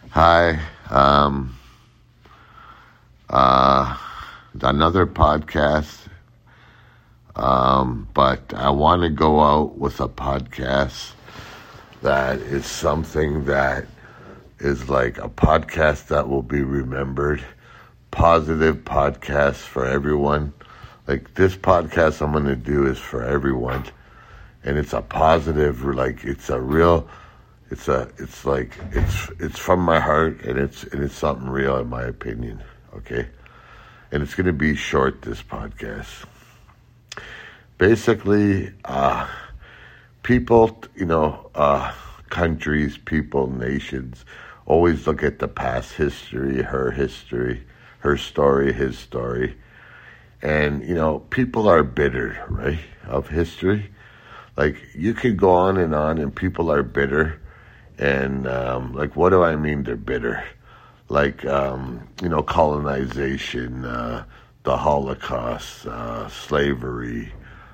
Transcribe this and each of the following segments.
Hi. Uh, Another podcast, but I want to go out with a podcast that is something that is like a podcast that will be remembered, positive podcast for everyone. Like this podcast I'm going to do is for everyone, and it's a positive, like it's a real. It's from my heart, and it's something real in my opinion. Okay, and it's going to be short. This podcast, basically, people, countries, people, nations, always look at the past history, her story, his story, and people are bitter, right, of history. Like you could go on, and people are bitter. And like, what do I mean? They're bitter, like colonization, the Holocaust, slavery,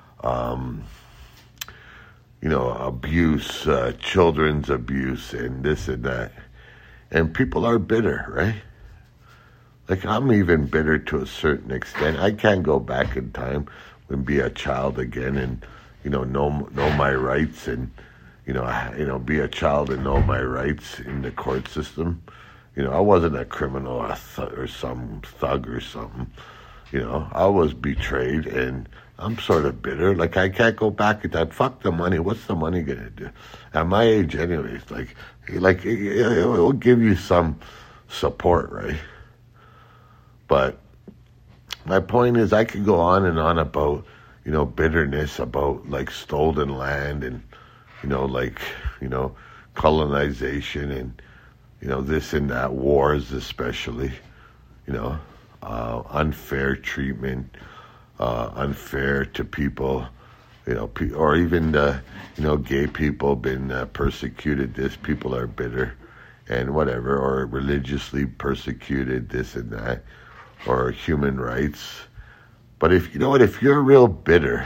abuse, children's abuse, and this and that. And people are bitter, right? Like I'm even bitter to a certain extent. I can't go back in time and be a child again, and know my rights and. Be a child and know my rights in the court system. I wasn't a criminal or some thug or something. I was betrayed, and I'm sort of bitter. Like, I can't go back at that. Fuck the money. What's the money going to do? At my age, anyways, it will give you some support, right? But my point is, I could go on and on about, bitterness, about, like, stolen land and, colonization and, this and that, wars especially, unfair treatment, unfair to people, or even gay people been persecuted. This people are bitter, and whatever, or religiously persecuted, this and that, or human rights. But if you're real bitter,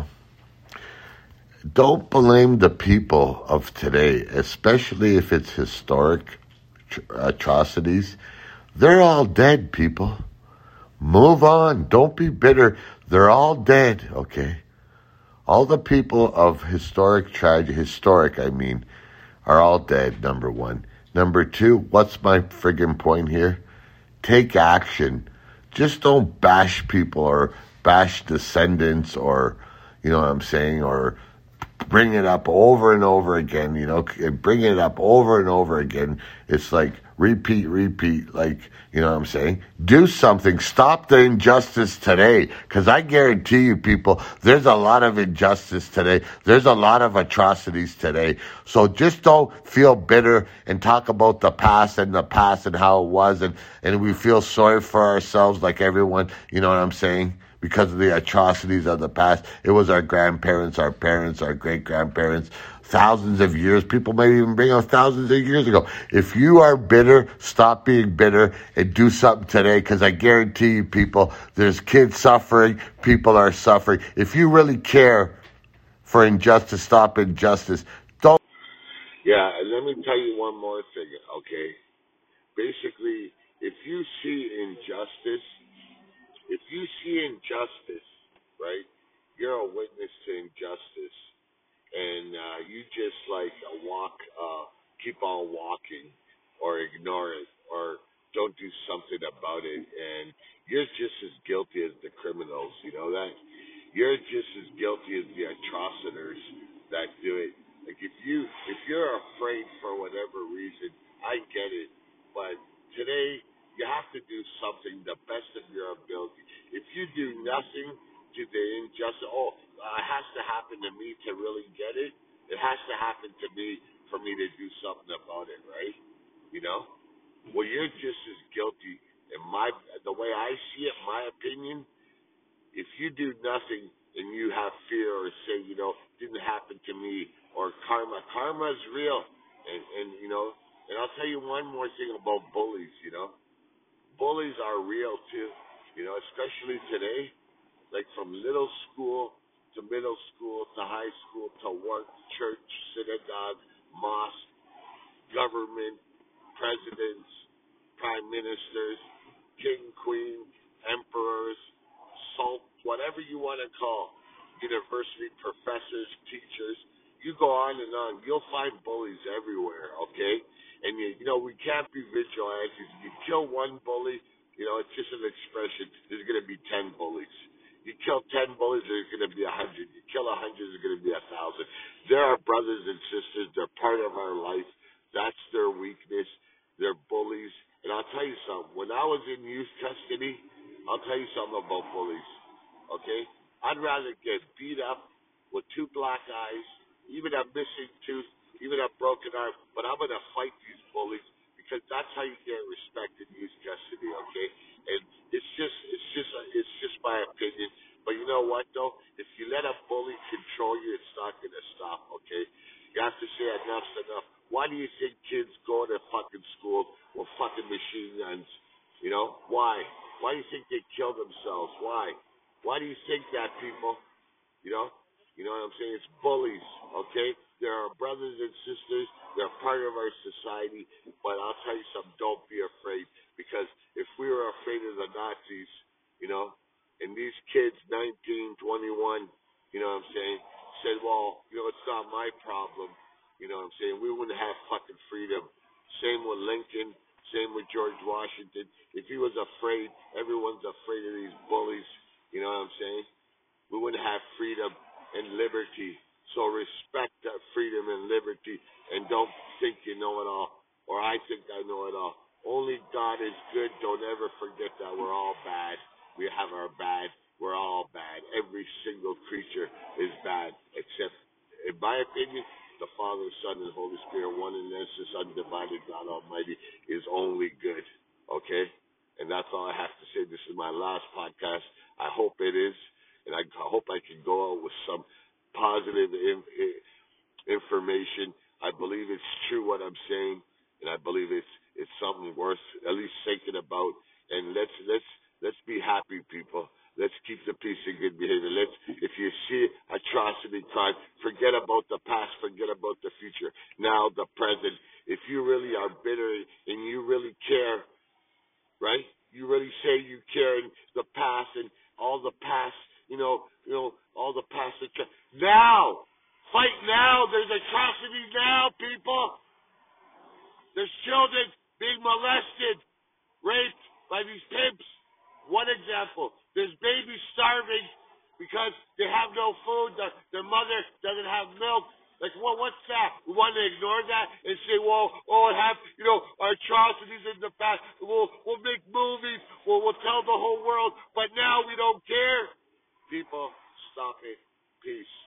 don't blame the people of today, especially if it's historic atrocities. They're all dead, people. Move on. Don't be bitter. They're all dead, okay? All the people of historic tragedy, are all dead, number one. Number two, what's my friggin' point here? Take action. Just don't bash people or bash descendants or, or bring it up over and over again, bring it up over and over again. It's like repeat, like, do something. Stop the injustice today, because I guarantee you, people, there's a lot of injustice today. There's a lot of atrocities today. So just don't feel bitter and talk about the past and how it was, and we feel sorry for ourselves like everyone, because of the atrocities of the past. It was our grandparents, our parents, our great-grandparents, thousands of years. People may even bring up thousands of years ago. If you are bitter, stop being bitter and do something today, because I guarantee you, people, there's kids suffering, people are suffering. If you really care for injustice, stop injustice. Don't. Yeah, and let me tell you one more thing, okay? Basically, if you see injustice, right, you're a witness to injustice, and you just keep on walking, or ignore it, or don't do something about it, and you're just as guilty as the criminals. You know that? You're just as guilty as the atrocitors that do it. Like if you're afraid for whatever reason, I get it, but today you have to do something the best of your ability. If you do nothing to the injustice, it has to happen to me to really get it. It has to happen to me for me to do something about it, right? Well, you're just as guilty. The way I see it, my opinion, if you do nothing and you have fear or say, didn't happen to me, or karma is real, and I'll tell you one more thing about bullies. Bullies are real too, especially today, like from little school to middle school to high school to work, church, synagogue, mosque, government, presidents, prime ministers, king, queen, emperors, salt, whatever you want to call, university professors, teachers. You go on and on. You'll find bullies everywhere, okay? And we can't be vigilantes. You kill one bully, it's just an expression. There's going to be 10 bullies. You kill 10 bullies, there's going to be 100. You kill 100, there's going to be 1,000. They're our brothers and sisters. They're part of our life. That's their weakness. They're bullies. And I'll tell you something. When I was in youth custody, I'll tell you something about bullies. Okay? I'd rather get beat up with 2 black eyes, even a missing tooth, even a broken arm, but I'm going to fight these bullies because that's how you get respect in youth custody, okay? And it's just my opinion. But you know what, though? If you let a bully control you, it's not going to stop, okay? You have to say enough's enough. Why do you think kids go to fucking school with fucking machine guns? Why? Why do you think they kill themselves? Why? Why do you think that, people? You know? You know what I'm saying? It's bullies, okay? They're our brothers and sisters. They're part of our society. But I'll tell you something, don't be afraid. Because if we were afraid of the Nazis, and these kids, 19, 21, you know what I'm saying, said, well, it's not my problem. You know what I'm saying? We wouldn't have fucking freedom. Same with Lincoln. Same with George Washington. If he was afraid, everyone's afraid of these bullies. You know what I'm saying? We wouldn't have freedom and liberty. So respect that freedom and liberty and don't think you know it all or I think I know it all. Only God is good. Don't ever forget that we're all bad. We have our bad. We're all bad. Every single creature is bad except, in my opinion, the Father, Son, and Holy Spirit, one and essence, undivided God Almighty, is only good. Okay? And that's all I have to say. This is my last podcast. I hope it is. And I hope I can go out with some positive information. I believe it's true what I'm saying, and I believe it's something worth at least thinking about. And let's be happy, people. Let's keep the peace and good behavior. If you see atrocity crime, forget about the past, forget about the future. Now the present. If you really are bitter and you really care, right? You really say you care in the past and all the past, all the past. Now, fight now. There's atrocity now, people. There's children being molested, raped by these pimps. One example, there's babies starving because they have no food. Their mother doesn't have milk. Like, what's that? We want to ignore that and say, well, it happened, our atrocities in the past. We'll make movies. We'll tell the whole world. But now we don't care. People, stop it. Peace.